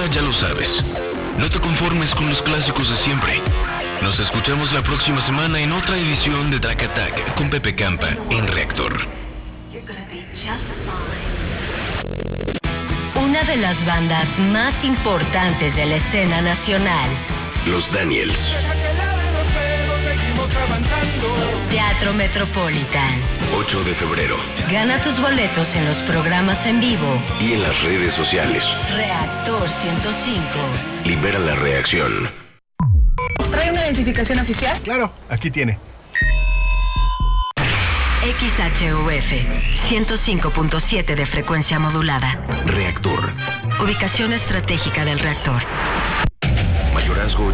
Ahora ya lo sabes. No te conformes con los clásicos de siempre. Nos escuchamos la próxima semana en otra edición de Track Attack con Pepe Campa en Reactor. Una de las bandas más importantes de la escena nacional. Los Daniels. Teatro Metropolitan. 8 de febrero. Gana tus boletos en los programas en vivo y en las redes sociales. Reactor 105. Libera la reacción. ¿Trae una identificación oficial? Claro, aquí tiene. XHUF 105.7 de frecuencia modulada. Reactor. Ubicación estratégica del reactor. Mayorazgo